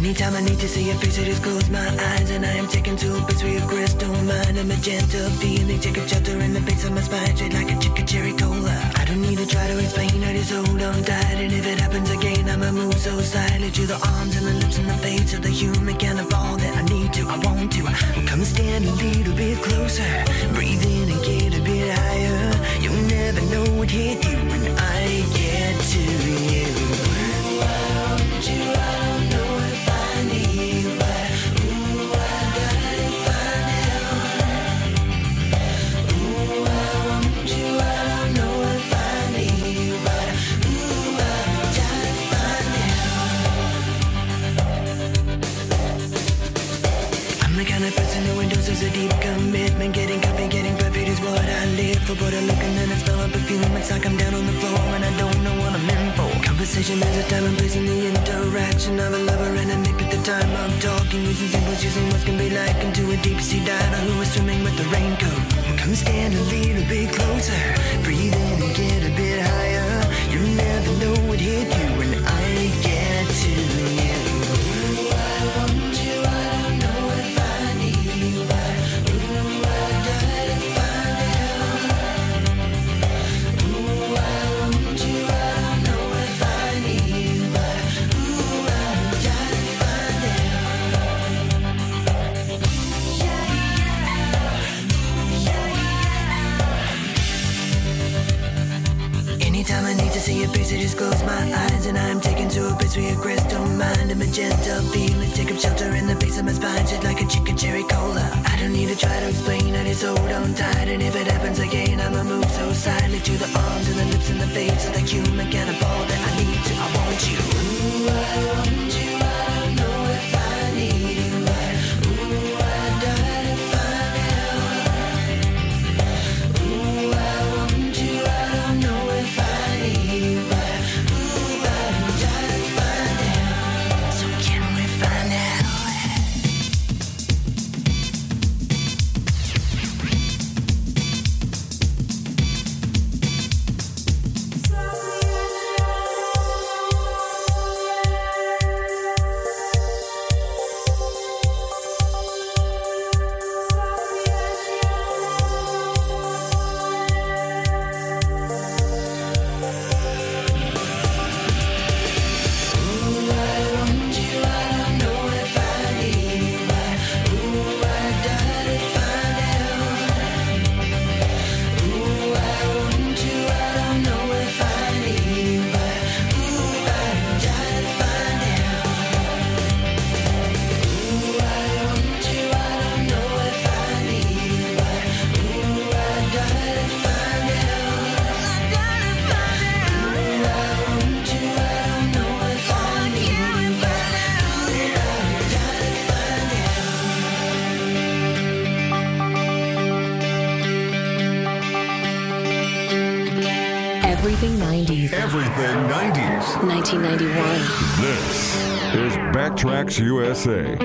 Anytime I need to see your face, I just close my eyes and I am taken to a place where your crystal mind, a magenta feeling, take a shelter in the base of my spine, straight like a chicken cherry cola. I don't need to try to explain, I just hold on tight, and if it happens again, I'ma move so silently to the arms and the lips and the face of the human kind of all that I need to, I want to. Come and stand a little bit closer, breathe in and get a bit higher. You'll never know what hit you when I get to you. A deep commitment, getting coffee, getting perfect is what I live for. But I look and then I smell a perfume, it's like I'm down on the floor and I don't know what I'm in for. Conversation, there's a time and place in the interaction of a lover and a mate at the time of talking. Using symbols, using what can be like into a deep sea diver who is swimming with the raincoat. Come stand a little bit closer, breathe in and get a bit higher. You'll never know what hit you when I get to you. I want you, I don't know if I need you, but ooh, I gotta find out. Ooh, I want you, I don't know if I need you, but ooh, I gotta find out. Anytime I need to see your face, I just close my eyes and I'm taken to a place where your crystal mind, a magenta feeling, take up shelter in the base of my spine, shit like a chicken cherry cola. I don't need to try to explain, I just hold on tight, and if it happens again, I'ma move so silently to the arms and the lips and the face of the human kind of all that I need to, I want you. Ooh, I want you, I don't know if I need you, but ooh, I gotta find out. Ooh, I want you, I don't know if I need you, but ooh, I gotta find out. So can we find out? Everything 90s. Everything 90s. 1991. This is Backtracks USA.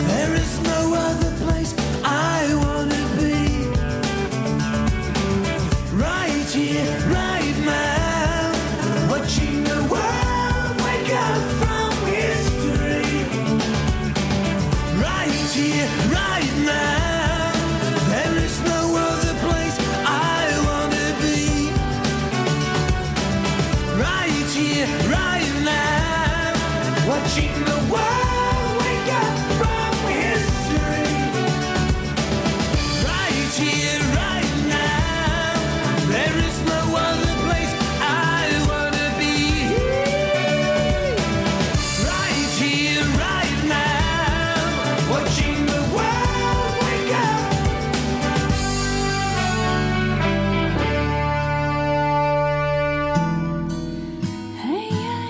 There is no other place I wanna be. Right here, right now, watching the world wake up from history. Right here, right now, there is no other place I wanna be. Right here, right now, watching the world wake up from history. Right here, right now, there is no other place I wanna be. Right here, right now, watching the world wake up. Hey,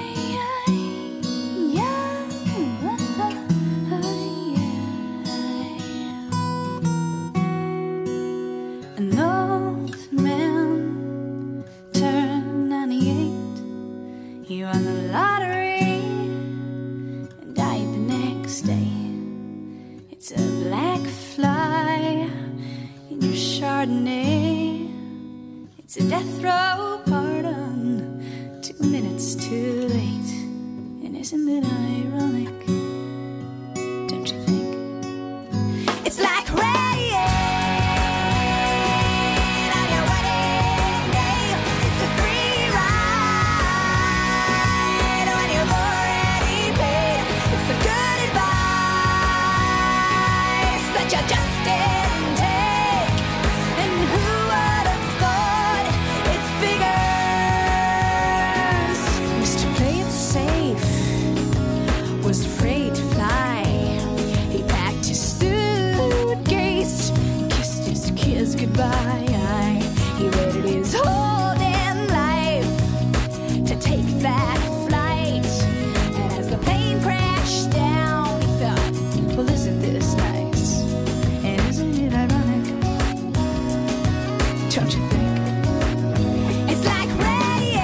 An old man turned 98. He won the lottery and died the next day. It's a black fly in your Chardonnay. It's a death row pardon, 2 minutes too late. And isn't it ironic? Don't you think? It's like rain on your wedding day. It's a free ride when you've already paid. It's the good advice that you just didn't take. And who would have thought it figures? Mr. Play It Safe was afraid to fly. He packed his suitcase, kissed his kids goodbye. He waited his whole damn life to take that flight. And as the plane crashed down, he thought, well, isn't this nice? And isn't it ironic? Don't you think? It's like rain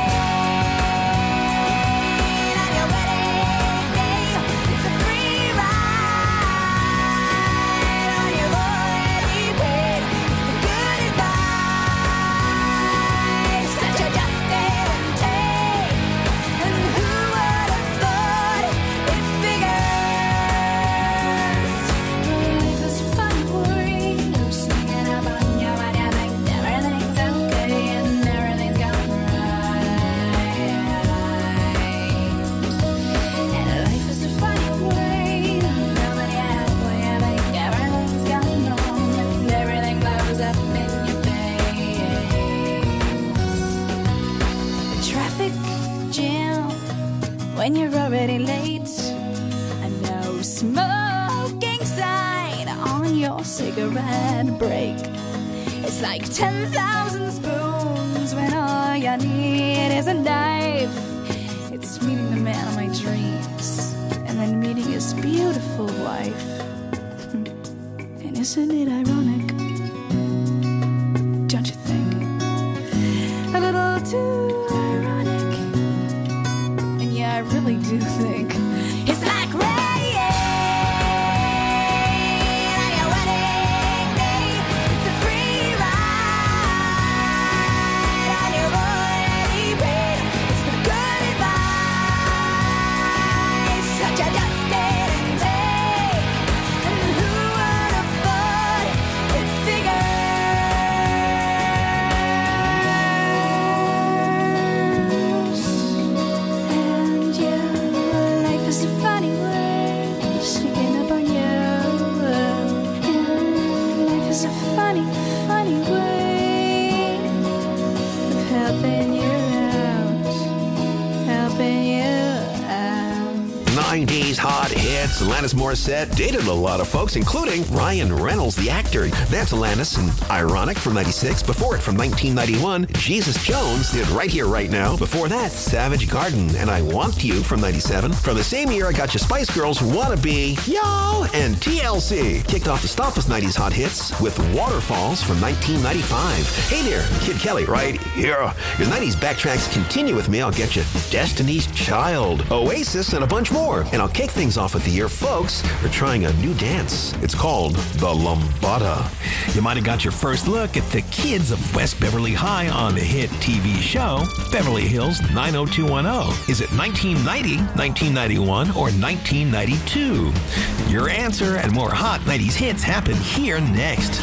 on your wedding day. It's a free ride when you've already paid. The good advice that you just didn't take. And who would have thought it figures? Life is fun, worry. I'm sneaking up on you and you think everything's okay and everything's gone right. And life is a funny way to feel it halfway. I think everything's gone wrong and everything blows up in your face. A traffic jam when you're already late. A no smoking sign on your cigarette break. It's like 10,000 spoons when all you need is a knife. It's meeting the man of my dreams and then meeting his beautiful wife. And isn't it ironic? Don't you think? A little too ironic. And yeah, I really do think it's like rain on your wedding day. It's a free ride and you've already paid. It's the good advice that you just didn't take. And who would have thought it figures? And yeah, life is a funny way sneaking up on you. And life is a funny, funny way of helping you out, helping you out. 90s hot hits. Alanis Morissette dated a lot of folks, including Ryan Reynolds, the actor. That's Alanis and Ironic from 96. Before it, from 1991, Jesus Jones did Right Here, Right Now. Before that, Savage Garden and I Want You from 97. From the same year, I got you Spice Girls, Wanna Be, Y'all, and TLC. Kicked off the Stop with 90s hot hits with Waterfalls from 1995. Hey there, Kid Kelly right here. Your 90s backtracks continue with me. I'll get you Destiny's Child, Oasis, and a bunch more. more. And I'll kick things off with the year folks are trying a new dance. It's called the Lambada. You might have got your first look at the kids of West Beverly High on the hit TV show Beverly Hills 90210. Is it 1990, 1991, or 1992? Your answer and more hot 90s hits happen here next.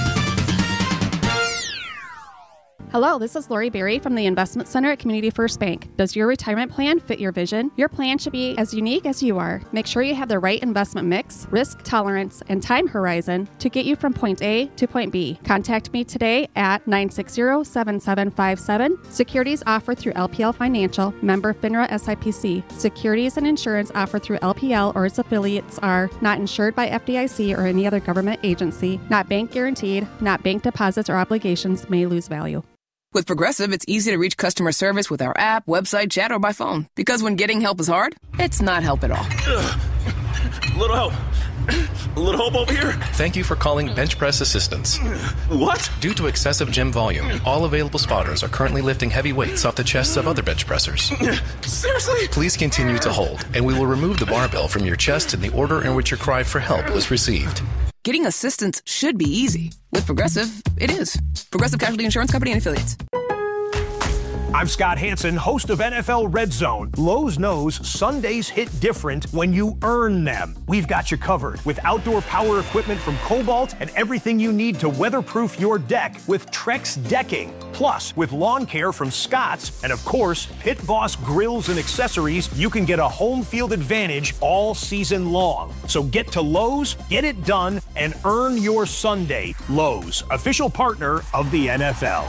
Hello, this is Lori Berry from the Investment Center at Community First Bank. Does your retirement plan fit your vision? Your plan should be as unique as you are. Make sure you have the right investment mix, risk tolerance, and time horizon to get you from point A to point B. Contact me today at 960-7757. Securities offered through LPL Financial, member FINRA SIPC. Securities and insurance offered through LPL or its affiliates are not insured by FDIC or any other government agency, not bank guaranteed, not bank deposits or obligations may lose value. With Progressive, it's easy to reach customer service with our app, website, chat, or by phone. Because when getting help is hard, it's not help at all. Little help. A little help over here. Thank you for calling Bench Press Assistance. What? Due to excessive gym volume, all available spotters are currently lifting heavy weights off the chests of other bench pressers. Seriously? Please continue to hold, and we will remove the barbell from your chest in the order in which your cry for help was received. Getting assistance should be easy. With Progressive, it is. Progressive Casualty Insurance Company and Affiliates. I'm Scott Hansen, host of NFL Red Zone. Lowe's knows Sundays hit different when you earn them. We've got you covered with outdoor power equipment from Cobalt and everything you need to weatherproof your deck with Trex Decking. Plus, with lawn care from Scott's and, of course, Pit Boss grills and accessories, you can get a home field advantage all season long. So get to Lowe's, get it done, and earn your Sunday. Lowe's, official partner of the NFL.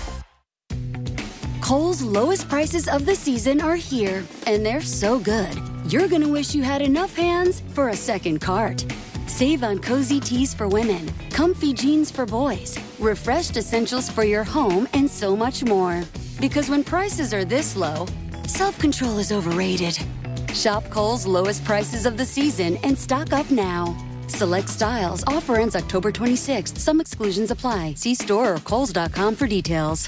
Kohl's lowest prices of the season are here, and they're so good, you're gonna wish you had enough hands for a second cart. Save on cozy tees for women, comfy jeans for boys, refreshed essentials for your home, and so much more. Because when prices are this low, self-control is overrated. Shop Kohl's lowest prices of the season and stock up now. Select styles. Offer ends October 26th. Some exclusions apply. See store or kohls.com for details.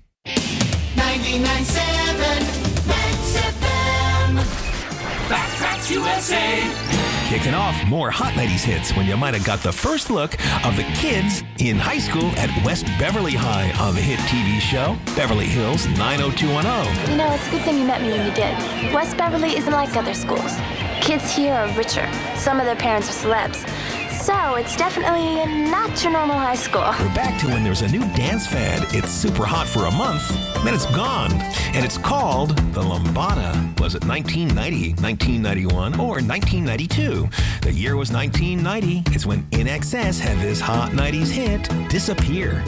99.7 Max FM. Backtracks USA. Kicking off more Hot 90s hits when you might have got the first look of the kids in high school at West Beverly High on the hit TV show Beverly Hills 90210. You know, it's a good thing you met me when you did. West Beverly isn't like other schools. Kids here are richer. Some of their parents are celebs. So it's definitely not your normal high school. We're back to when there's a new dance fad. It's super hot for a month, then it's gone. And it's called the Lambada. Was it 1990, 1991, or 1992? The year was 1990. It's when INXS had this hot 90s hit, Disappear.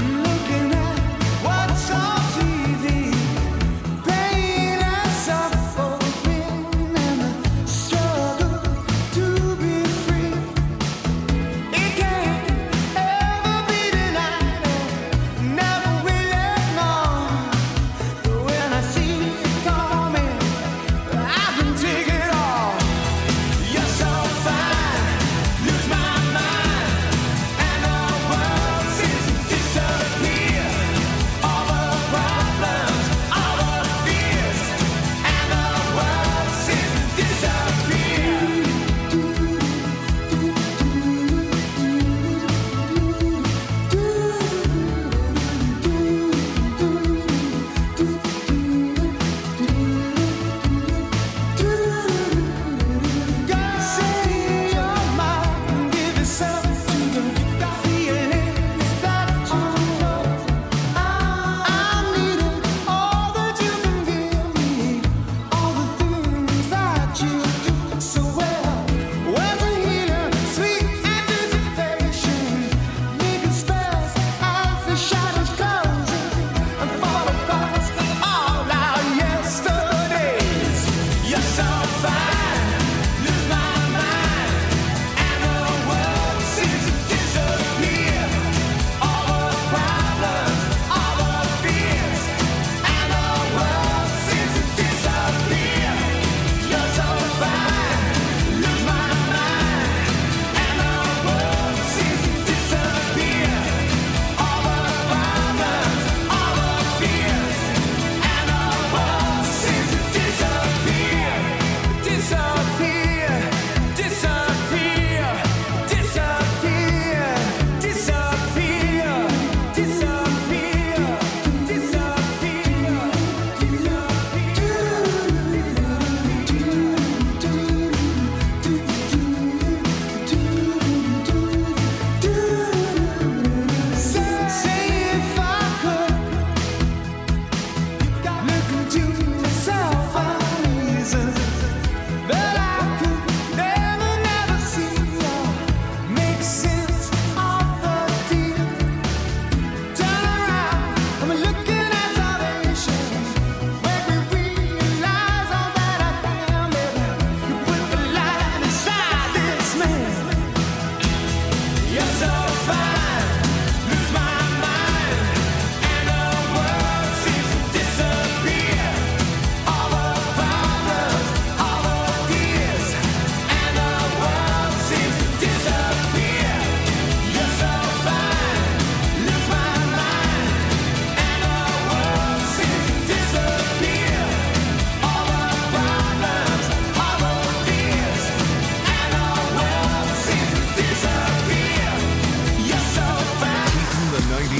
What's on TV? Pain and suffering.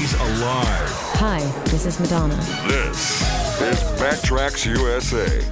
90s alive. Hi, this is Madonna. This is Backtracks USA.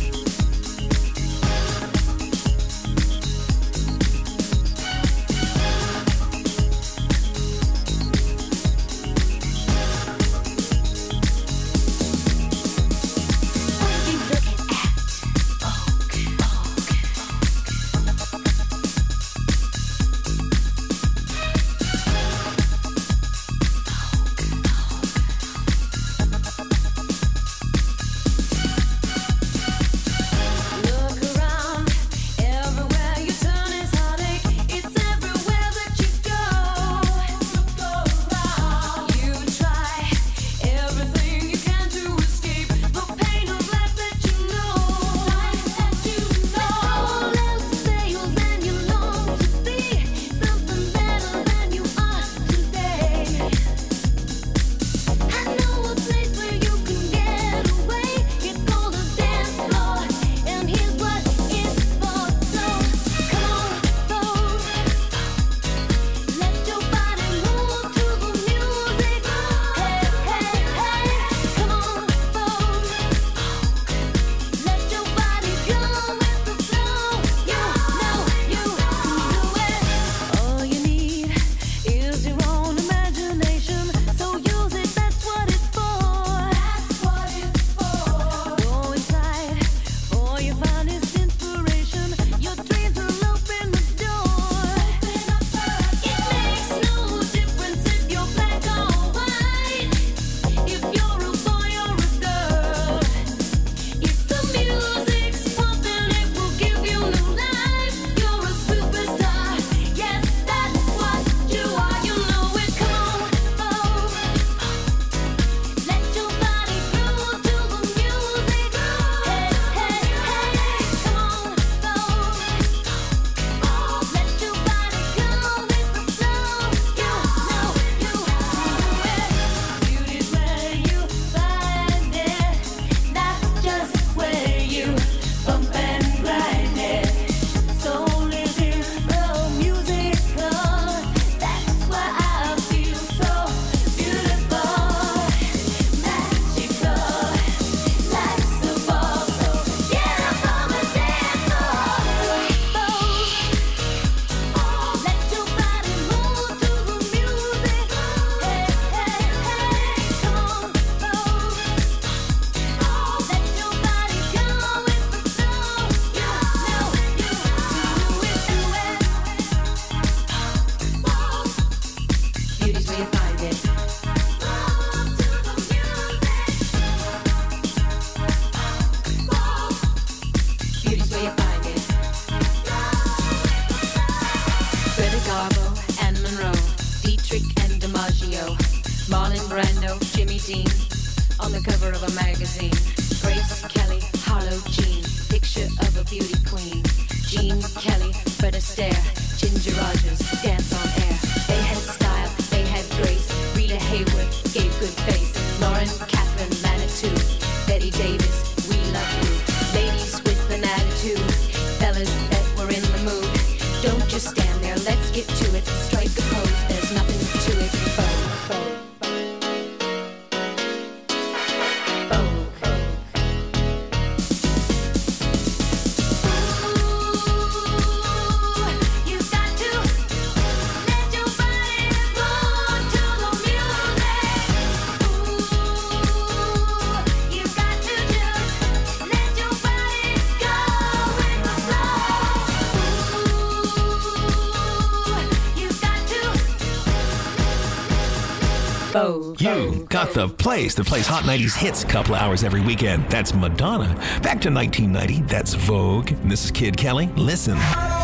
On the cover of a magazine, Grace Kelly, Harlow Jean, picture of a beauty queen. Jean Kelly, Fred Astaire, Ginger Rogers, dance on air. They had style, they had grace. Rita Hayworth gave good face. Lauren Catherine Manitou, Betty Davis, we love you. Ladies with an attitude, fellas that were in the mood. Don't just stand there, let's get to it. Strike a pose, there's nothing to it. You got the place that plays Hot 90s hits a couple of hours every weekend. That's Madonna. Back to 1990, that's Vogue. And this is Kid Kelly. Listen.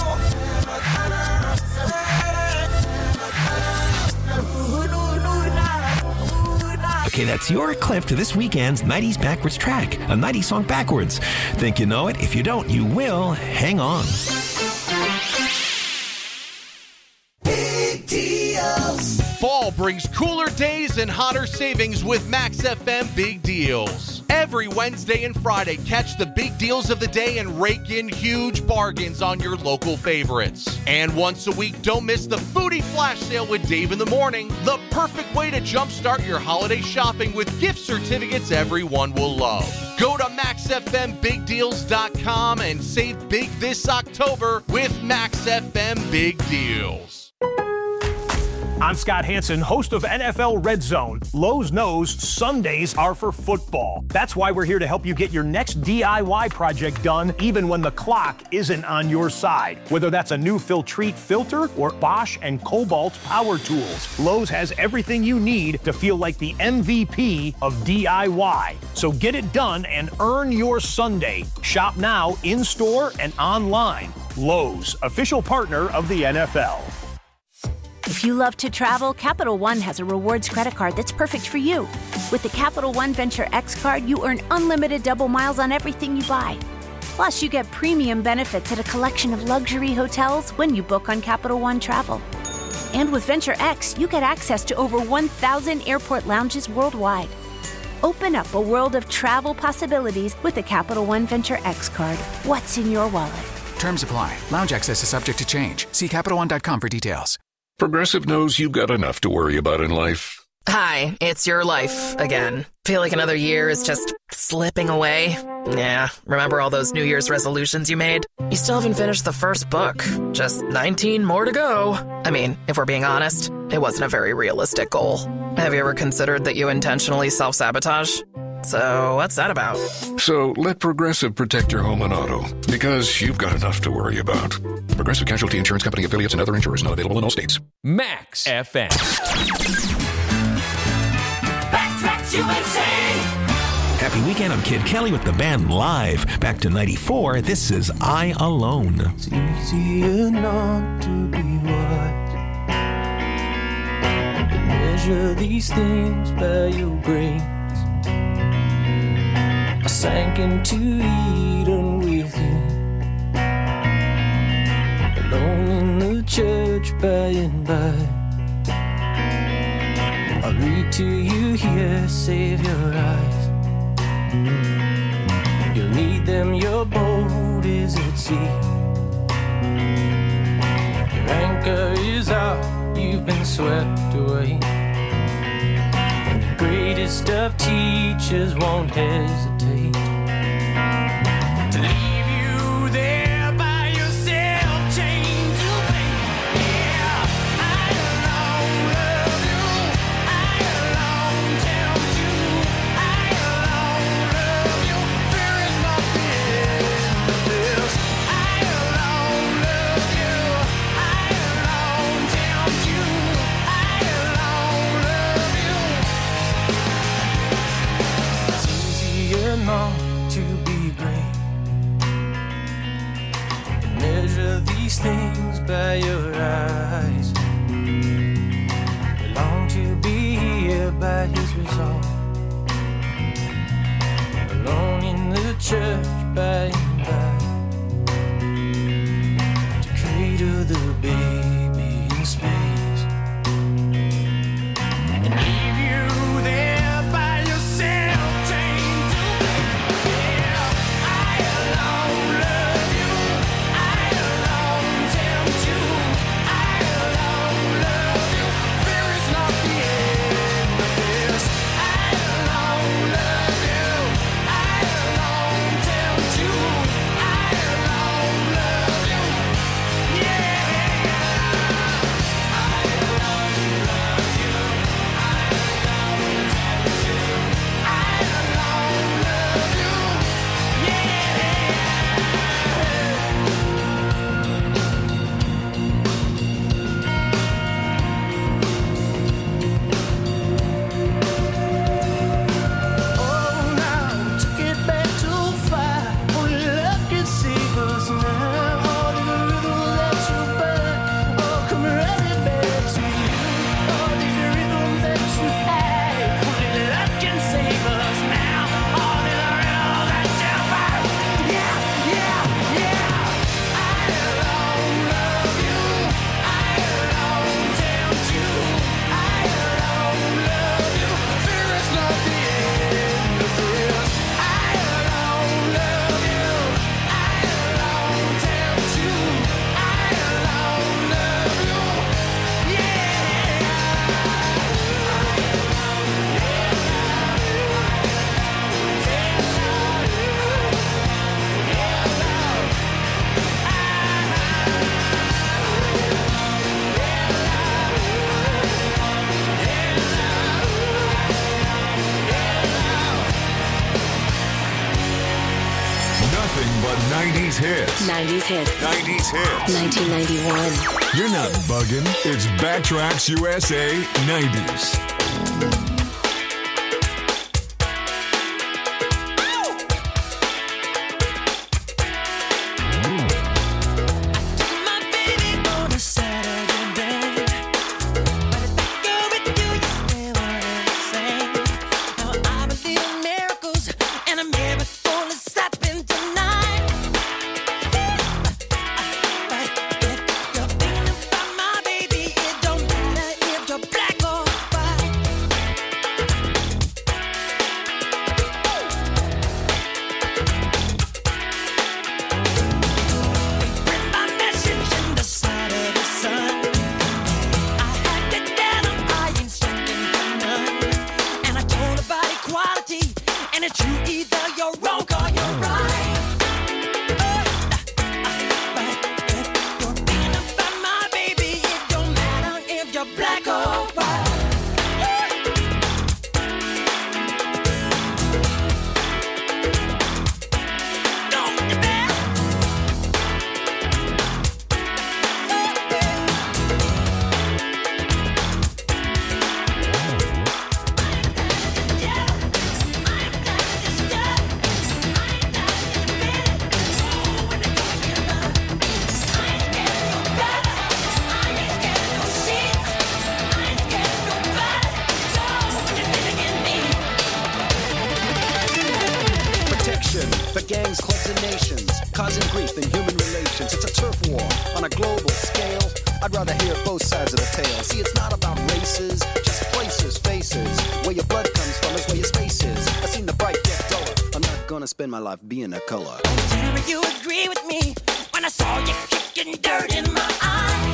Okay, that's your clip to this weekend's 90s Backwards track. A 90s song backwards. Think you know it? If you don't, you will. Hang on. Fall brings cooler days and hotter savings with Max FM Big Deals. Every Wednesday and Friday, catch the big deals of the day and rake in huge bargains on your local favorites. And once a week, don't miss the Foodie Flash Sale with Dave in the Morning, the perfect way to jumpstart your holiday shopping with gift certificates everyone will love. Go to MaxFMBigDeals.com and save big this October with Max FM Big Deals. I'm Scott Hansen, host of NFL Red Zone. Lowe's knows Sundays are for football. That's why we're here to help you get your next DIY project done, even when the clock isn't on your side. Whether that's a new Filtrete filter or Bosch and Cobalt power tools, Lowe's has everything you need to feel like the MVP of DIY. So get it done and earn your Sunday. Shop now, in-store and online. Lowe's, official partner of the NFL. If you love to travel, Capital One has a rewards credit card that's perfect for you. With the Capital One Venture X card, you earn unlimited double miles on everything you buy. Plus, you get premium benefits at a collection of luxury hotels when you book on Capital One Travel. And with Venture X, you get access to over 1,000 airport lounges worldwide. Open up a world of travel possibilities with the Capital One Venture X card. What's in your wallet? Terms apply. Lounge access is subject to change. See CapitalOne.com for details. Progressive knows you've got enough to worry about in life. Hi, it's your life again. Feel like another year is just slipping away? Yeah, remember all those New Year's resolutions you made? You still haven't finished the first book. Just 19 more to go. I mean, if we're being honest, it wasn't a very realistic goal. Have you ever considered that you intentionally self-sabotage? So what's that about? So let Progressive protect your home and auto, because you've got enough to worry about. Progressive Casualty Insurance Company affiliates and other insurers not available in all states. Max FM. Backtracks USA. Happy weekend. I'm Kid Kelly with the band live. Back to 94. This is I Alone. It's easier not to be what you measure these things by your brains. I sank into Eden with you, alone in the church by and by. I read to you here, save your eyes. You'll need them, your boat is at sea. Your anchor is out, you've been swept away. And the greatest of teachers won't hesitate to leave you there by yourself, chained to pain. Yeah, I alone love you. I alone tell you. I alone love you. There is nothing but this. I alone love you. I alone tell you. I alone love you. It's easier not to be great. Measure these things by your eyes. We long to be here by his resolve. Alone in the church by and by, to cradle the baby in space and leave you there by yourself, chained to pain. Yeah, I alone love you. I alone tell you. I alone love you. There is not the end of this. I 90s hits. 90s hits. 90s hits. 1991. You're not bugging. It's Backtracks USA 90s. Spend my life being a color. Tell you agree with me when I saw you kicking dirt in my eye.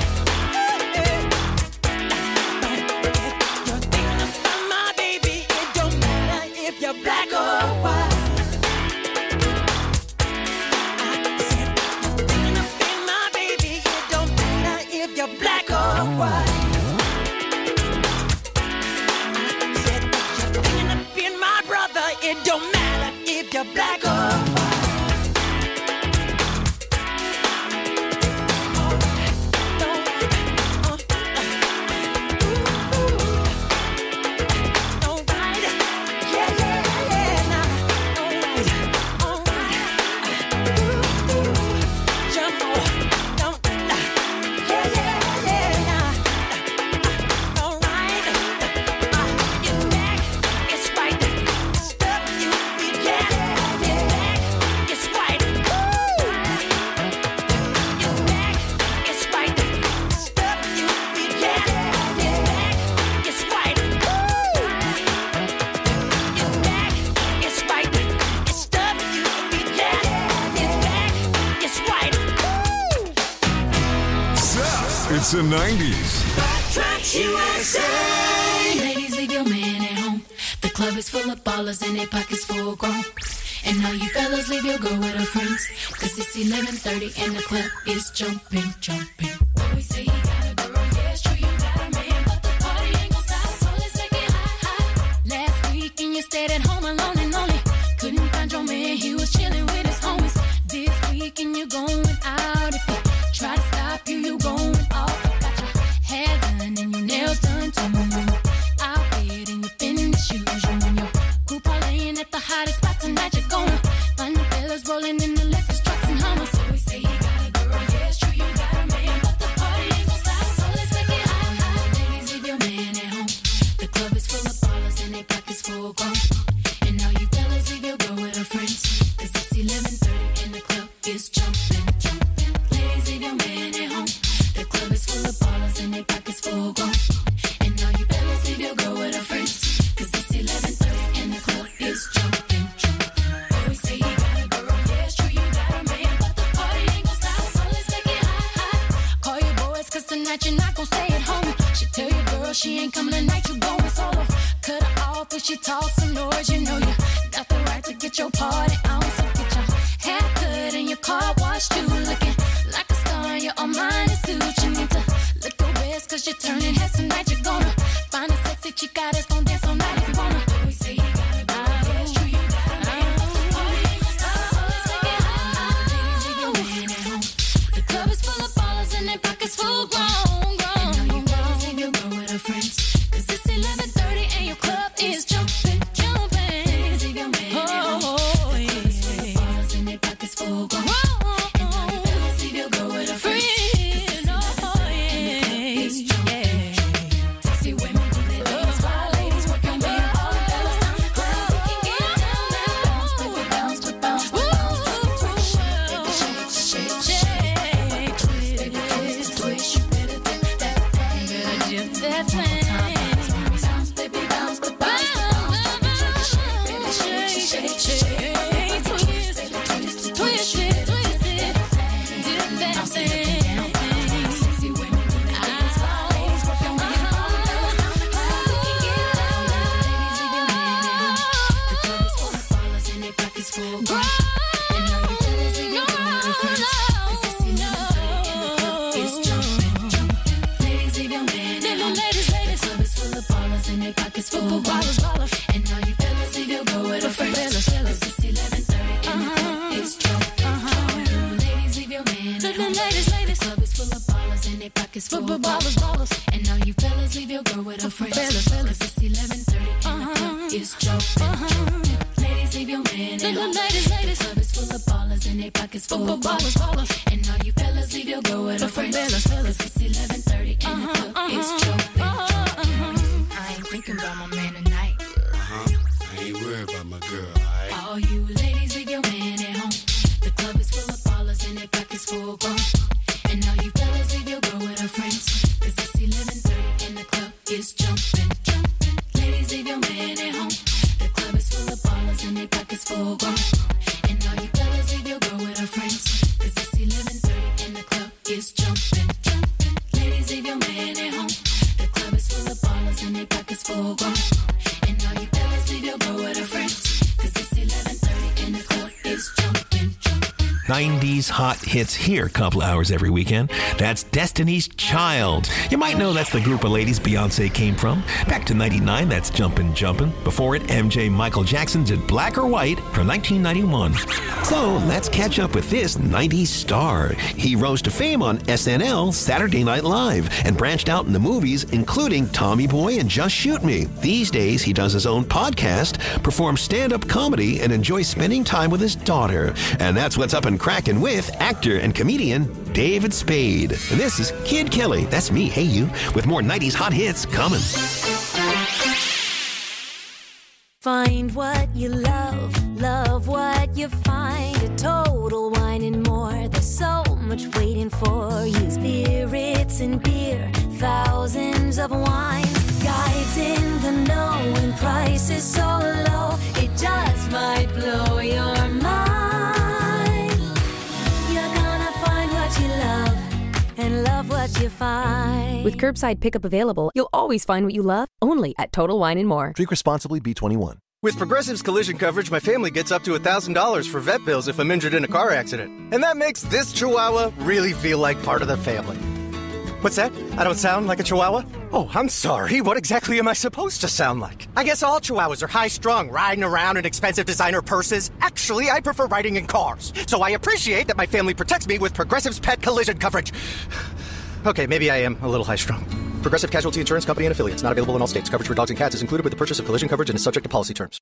You're thinking about my baby. It don't matter if you're black or white. I said you're thinking about my baby. It don't matter if you're black or white. I said you're thinking about my brother. It don't matter if you're black or white. It's the 90s. Backtracks USA. Ladies, leave your man at home. The club is full of ballers and their pockets full grown. And all you fellas, leave your girl with her friends. Cause it's 11:30 and the club is jumping, jumping. Always say you got a girl, yeah, it's true, you got a man. But the party ain't gon' stop, so let's make it hot, hot. Last weekend you stayed at home alone and lonely. Couldn't find your man, he was chilling with his homies. This weekend you're going out. If you try to stop you, you going off. Got your hair done and your nails done too. Out there and you finna the shoes. You and your crew parlaying at the hottest spot tonight. You're gonna find the fellas rolling in the Lexus trucks and Hummers. So we say you got a girl, yeah, it's true, you got a man. But the party ain't gon' stop, so let's make it hot, hot. Ladies, leave your man at home. The club is full of ballers and their pockets full grown. And all you fellas, leave your girl with her friends. Cause it's 11:30 and the club is jumping, jumping. Ladies, leave your man at home. The club is full of ballers and their pockets full grown. And all you fellas, leave your girl with her friends. Cause it's 11:30 and the club is jumping, jumping. Always say you got a girl, yeah, it's true, you got a man. But the party ain't gon' stop, so let's make it hot, hot. Call your boys, cause tonight you're not gon' stay at home. She tell your girl she ain't coming tonight, you going solo. Cut her off if she talks some noise, you know you got the right to get your party on. So get your hair cut and your car washed too. Looking like a star in your Armani suit. You need to look your best cause you're turning heads tonight. You're gonna find a sexy chica that's gonna dance all night if you wanna. Always say you got a girl, yeah, it's true, you got a man. Party ain't gon' stop, so let's make it hot. Ladies, your club is jumping, jumping. Ladies, leave your man at home. The club is full of ballers and their pockets full grown. And all you fellas leave your girl with a friend. Hot hits here a couple hours every weekend. That's Destiny's Child. You might know that's the group of ladies Beyonce came from. Back to 99, that's Jumpin' Jumpin'. Before it, MJ Michael Jackson did Black or White from 1991. So let's catch up with this 90s star. He rose to fame on SNL, Saturday Night Live, and branched out in the movies, including Tommy Boy and Just Shoot Me. These days, he does his own podcast, performs stand-up comedy, and enjoys spending time with his daughter. And that's what's up and cracking with actor and comedian David Spade. And this is Kid Kelly. That's me, hey you, with more 90s hot hits coming. Find what you love, love what you find. A Total Wine and More. There's so much waiting for you. Spirits and beer, thousands of wines. Guides in the know and prices so low, it just might blow your mind. You're gonna find what you love and love what you find. With curbside pickup available, you'll always find what you love, only at Total Wine and More. Drink responsibly, B21. With Progressive's collision coverage, my family gets up to $1,000 for vet bills if I'm injured in a car accident. And that makes this Chihuahua really feel like part of the family. What's that? I don't sound like a Chihuahua? Oh, I'm sorry. What exactly am I supposed to sound like? I guess all Chihuahuas are high-strung, riding around in expensive designer purses. Actually, I prefer riding in cars. So I appreciate that my family protects me with Progressive's pet collision coverage. Okay, maybe I am a little high-strung. Progressive Casualty Insurance Company and Affiliates. Not available in all states. Coverage for dogs and cats is included with the purchase of collision coverage and is subject to policy terms.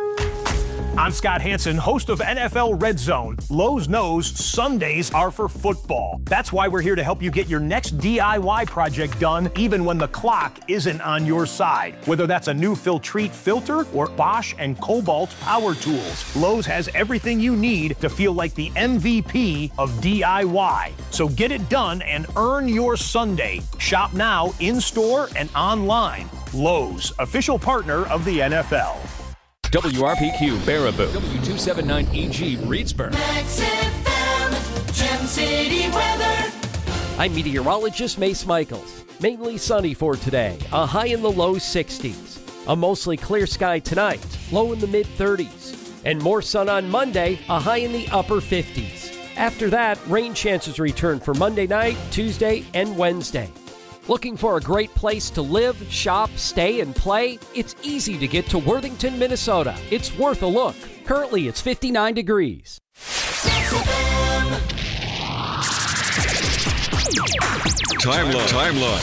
I'm Scott Hansen, host of NFL Red Zone. Lowe's knows Sundays are for football. That's why we're here to help you get your next DIY project done, even when the clock isn't on your side. Whether that's a new Filtrete filter or Bosch and Cobalt power tools, Lowe's has everything you need to feel like the MVP of DIY. So get it done and earn your Sunday. Shop now, in-store and online. Lowe's, official partner of the NFL. WRPQ Baraboo, W279EG Reedsburg. Max FM, Gem City weather. I'm meteorologist Mace Michaels. Mainly sunny for today, a high in the low 60s. A mostly clear sky tonight, low in the mid-30s. And more sun on Monday, a high in the upper 50s. After that, rain chances return for Monday night, Tuesday, and Wednesday. Looking for a great place to live, shop, stay, and play? It's easy to get to Worthington, Minnesota. It's worth a look. Currently, it's 59 degrees. Timeline.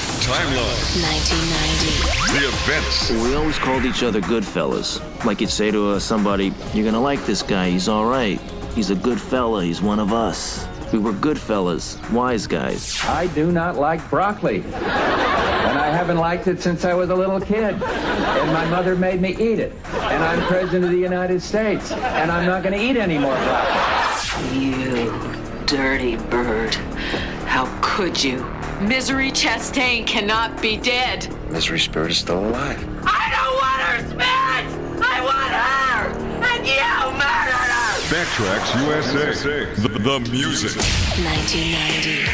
1990. The events. We always called each other good fellas. Like you'd say to somebody, you're gonna like this guy, he's all right. He's a good fella, he's one of us. We were good fellas, wise guys. I do not like broccoli. And I haven't liked it since I was a little kid. And my mother made me eat it. And I'm president of the United States. And I'm not going to eat any more broccoli. You dirty bird. How could you? Misery Chastain cannot be dead. Misery Spirit is still alive. I don't want her, Spence! I want her! And you murdered her! Backtracks USA. The music. 1990.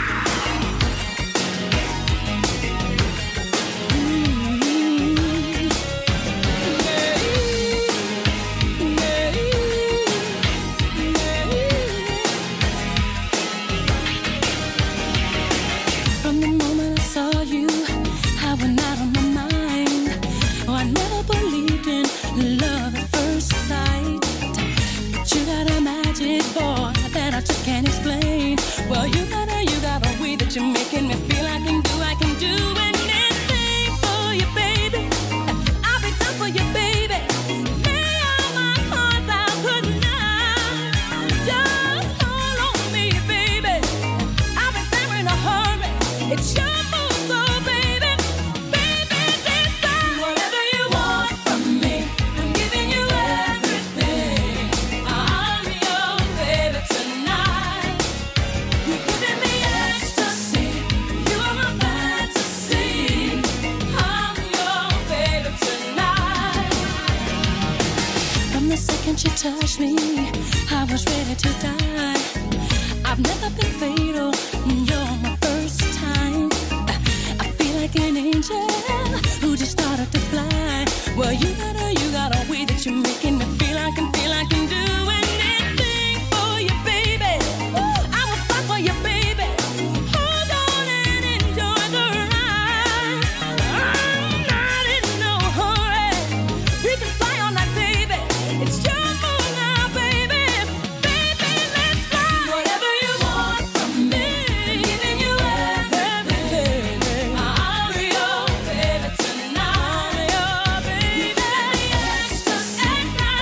From the moment I saw you, I went out on my mind. Oh, I never believed in love at first sight. But you got a magic, boy, that I just can't explain. Well, you got a way that you're making me feel I can do anything for you, baby. I'll be done for you, baby. Lay all my cards out tonight. Just call on me, baby. I'll be there in a hurry. It's your move, so baby, decide whatever you want from me. I'm giving you everything. I'm your baby tonight. You're giving me ecstasy. You are my fantasy. I'm your baby tonight. From the second you touched me, I was ready to die. I've never been fatal. You're my first time. I feel like an angel who just started to fly. Well, you got a way that you're making me feel I can do anything for you, baby. I will fight for you, baby. Hold on and enjoy the ride. I'm not in no hurry. We can fly all night, baby. It's your move now, baby. Baby, let's fly. Whatever you want from me, giving you everything. I'm your baby tonight. Your baby, ecstasy.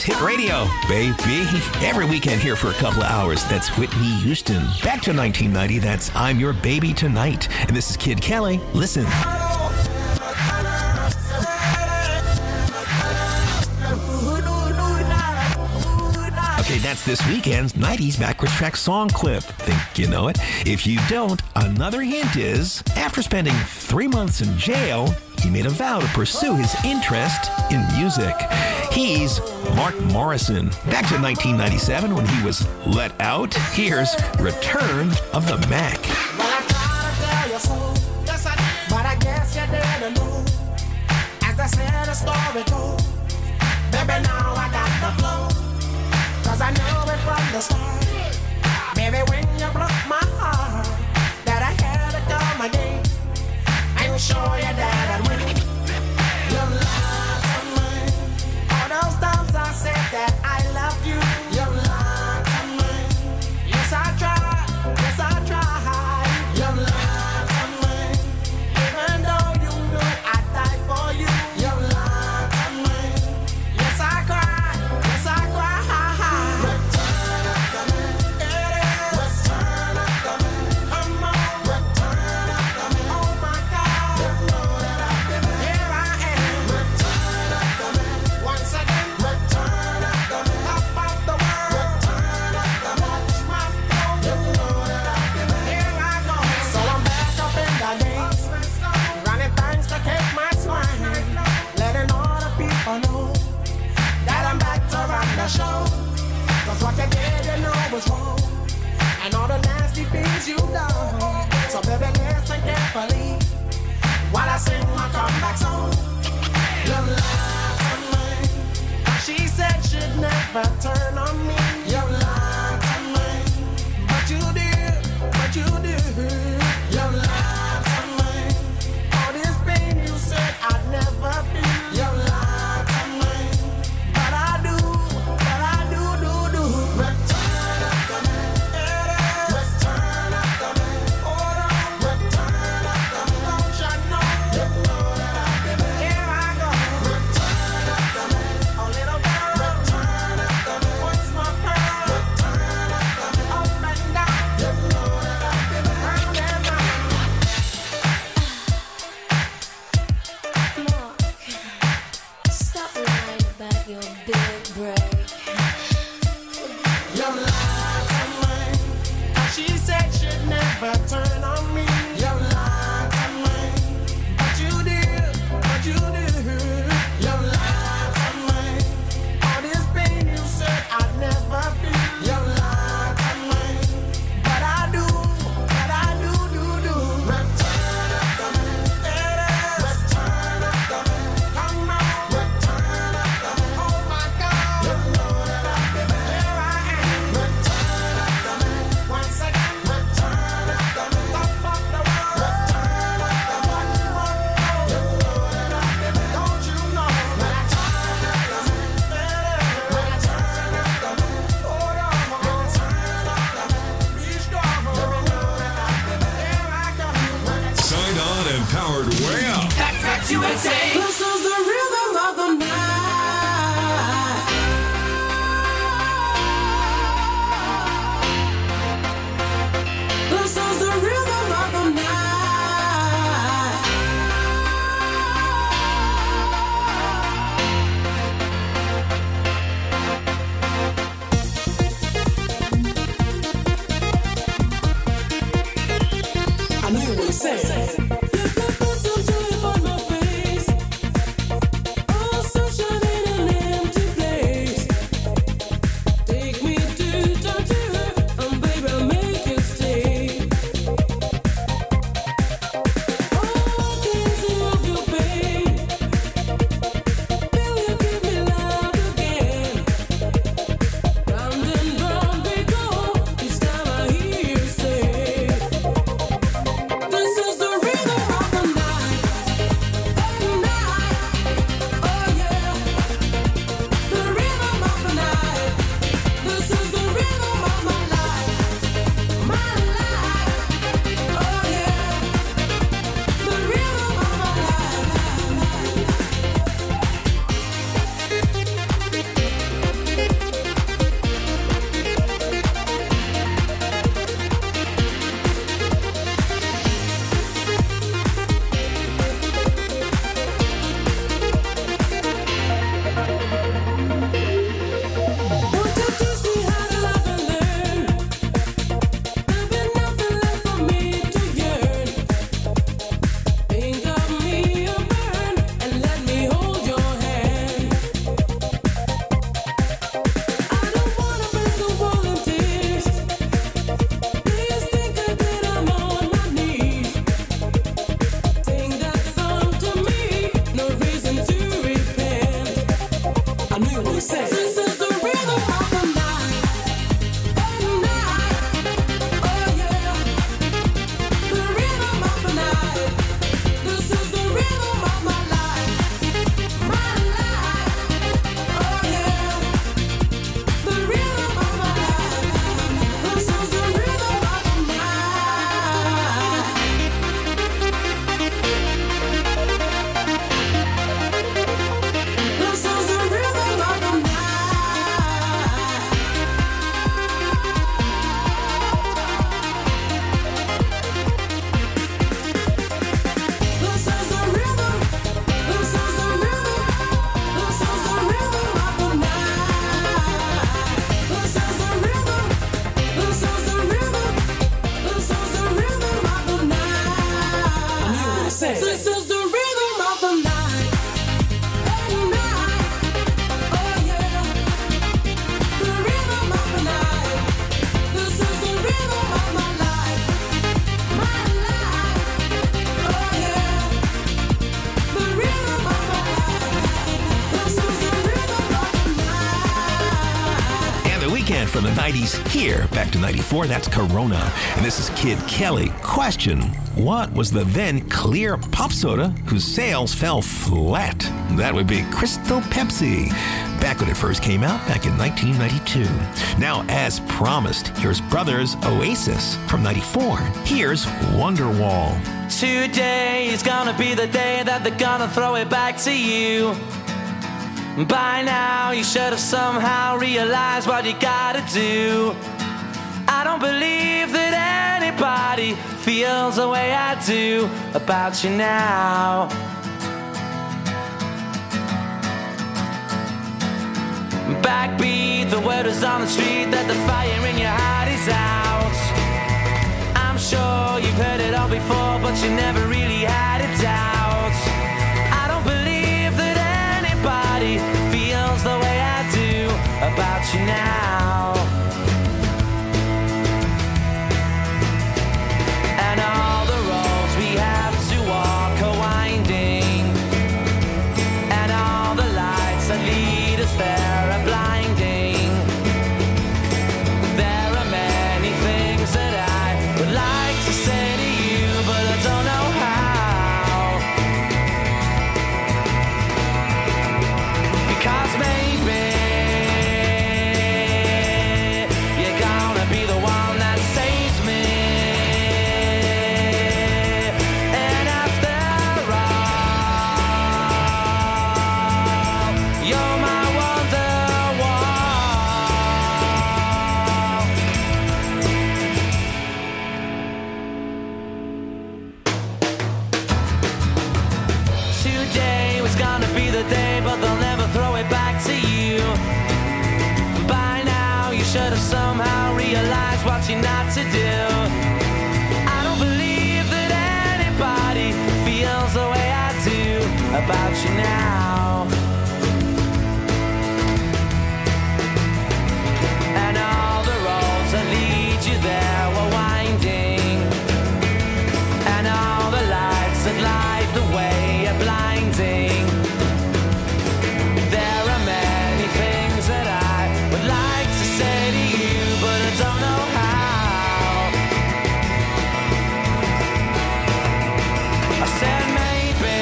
90s Hit Radio, baby. Every weekend here for a couple of hours. That's Whitney Houston. Back to 1990. That's I'm Your Baby Tonight. And this is Kid Kelly. Listen. Okay, that's this weekend's 90s backwards track song clip. Think you know it? If you don't, another hint is, after spending 3 months in jail, he made a vow to pursue his interest in music. He's Mark Morrison. Back to 1997 when he was let out. Here's Return of the Mac. But I guess you didn't know. As I said, the story goes. Baby, now I got the flow. Cause I knew it from the start. Baby, when you broke my heart, that I had to come again and show you that I'd win. You lied to me. All those times I said that I love you. You lied to me. Yes, I tried. Yes, I tried. You lied to me. Even though you knew I'd die for you. You lied to me. Yes, I cried. Yes, I cried. Return of the man. It is. Return of the man. Come on. Return of the man. Oh my God. You know that I've been here. I am. Return of the man. Once again. Return of the man. Top of the world. Return of the man. Watch my flow. You know that I've been here. I go. So I'm back up in the days. Running things to keep my swine. Letting all the people know that I'm back to run the show. Cause what you did, you know was wrong. And all the nasty things you done. So baby, listen carefully while I sing my comeback song. You lied to me. She said she'd never turn on me. You lied to me. But you did. But you did. You lied to me. All this pain you said I'd never feel. You lied to me. But I do. Return of the man. It is. Return of the man. Hold on. Return of the man. Don't you know? You know that I've been here. I go. Return of the man. Oh little girl. Return of the man. What's my pearl? Return of the man. Up and down. You know that I've been round and round. Mark, stop lying about your big break. You lied to me. She said she'd never turn on me. You lied to me. But you did. But you did. You lied to me. All this pain you said I'd never feel. You lied to me. But I do. Return of the man. It is. Return of the man. Come on. Return of the man. Oh my God. You know that I've been here. I am. Return of the man. Once again. Return of the man. Top of the world. Return of the man. You know that I've been here. Don't you know? Return of the man. Return of the man. Hold on. Return of the man. Be strong. You know that I've been here. I come. Signed on and powered way up. Backtracks USA. This is the rhythm of the night. This is the rhythm of the night. I knew you would say. You could put some tape on my face. from the 90s. Here, back to 94, that's Corona. And this is Kid Kelly. Question, what was the then clear pop soda whose sales fell flat? That would be Crystal Pepsi. Back when it first came out, back in 1992. Now, as promised, here's Brothers Oasis from 94. Here's Wonderwall. Today is gonna be the day that they're gonna throw it back to you. By now, you should have somehow realized what you gotta do. I don't believe that anybody feels the way I do about you now. Backbeat, the word is on the street that the fire in your heart is out. I'm sure you've heard it all before, but you never really had a doubt. I don't believe that anybody feels the way I do about you now. And all the roads we have to walk are winding, and all the lights that lead us there are blinding. There are many things that I would like to say to you, but I don't know how. Because maybe you're gonna be the one that saves me. And after all, you're my today was gonna be the day, but they'll never throw it back to you. By now, you should have somehow realized what you're not to do. I don't believe that anybody feels the way I do about you now. And all the roads that lead you there were winding, and all the lights that light the way are blinding. There are many things that I would like to say to you, but I don't know how. I said maybe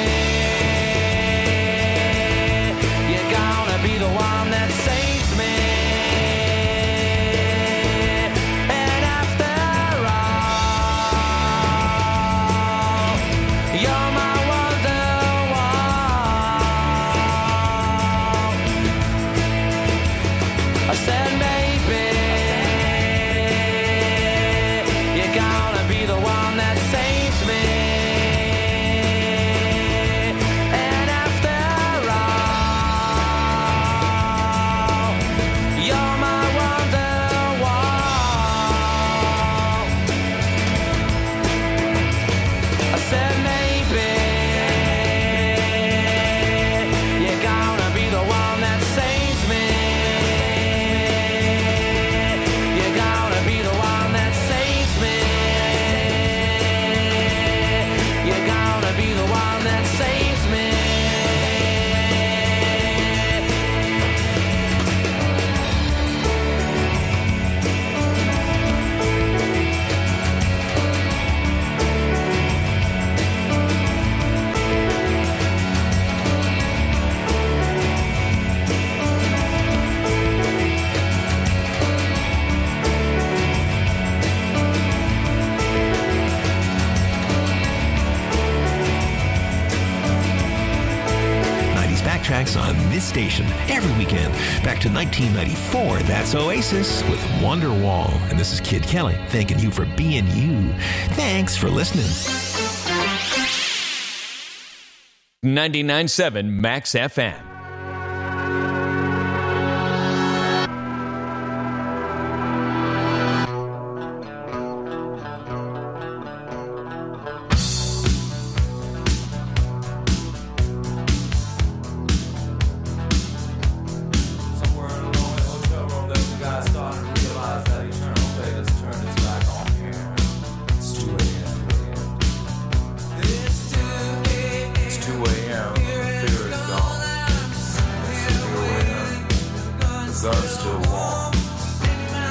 you're gonna be the one that saves me. And after all, you're my I said maybe you're gonna be the one that saves me. And after all, you're my Wonderwall. I said maybe you're gonna be the one that saves me. Tracks on this station every weekend. Back to 1994, that's Oasis with Wonderwall. And this is Kid Kelly thanking you for being you. Thanks for listening. 99.7 Max FM. Sun's still warm.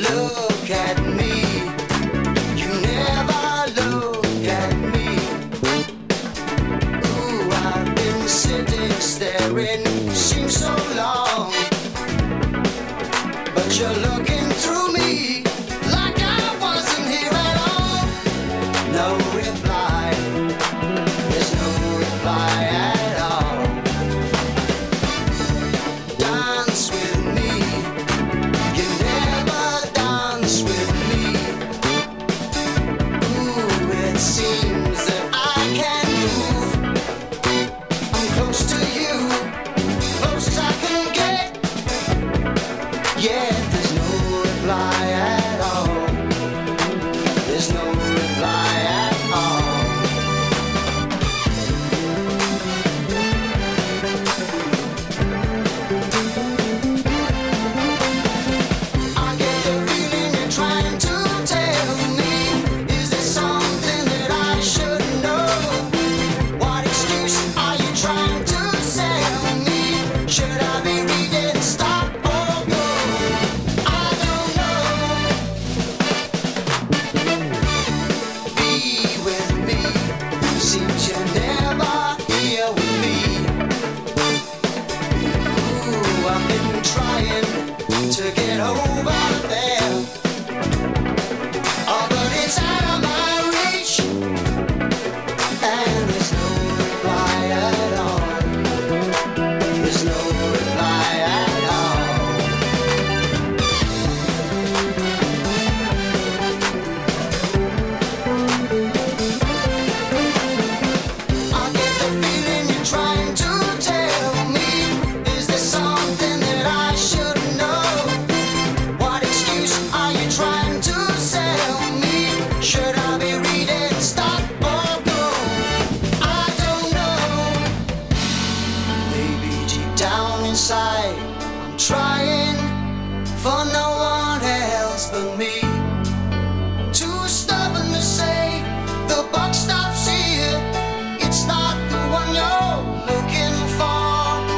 look at me. You never look at me. Ooh, I've been sitting staring, seems so long. But you're looking through me like I wasn't here at all. No reply, there's no reply at all. Dance with me, you never dance with me. Ooh, it seems that I can move. I'm close to you, close as I can get. Yeah, there's no reply at all. There's no reply at all. I get the feeling you're trying to tell me. Is there something that I should know? What excuse are you trying to sell me? Should I be reading, stop or go? I don't know. Be with me. Seems you're never here with me. Ooh, I've been trying to get over there. Oh, but it's out of my reach. And there's no reply at all. There's no reply at all. I get the feeling you're trying to tell me. Is there something that I should know? What excuse are you trying to sell me? Should I be reading, stop or go? I don't know. Maybe deep down inside, I'm trying for no one else but me. Too stubborn to say the buck stops here. It's not the one you're looking for.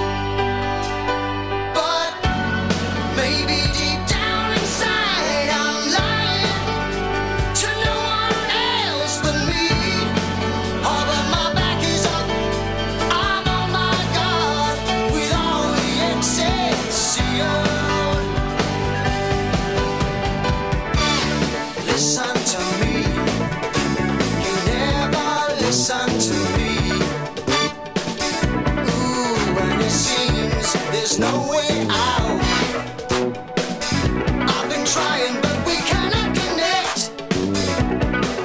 But maybe deep down inside, I'm lying to no one else but me. Oh, but my back is up, I'm on my guard with all the Excelsior. Listen to me, you never listen to me. Ooh, and it seems there's no way out.